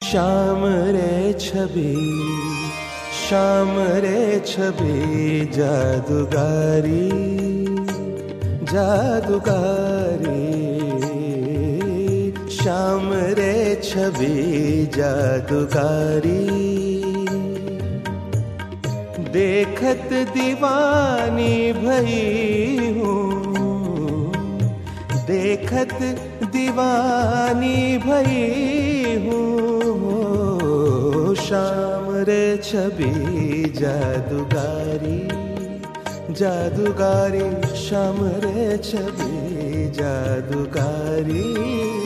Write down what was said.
श्याम रे छवि, श्याम रे छवि जादूगारी, जादूगारी। श्याम रे छवि जादूगारी, देखत दीवानी भई हूँ, देखत दीवानी भई हूँ। श्याम रे छवि जादूगारी, जादूगारी। श्याम रे छवि जादूगारी।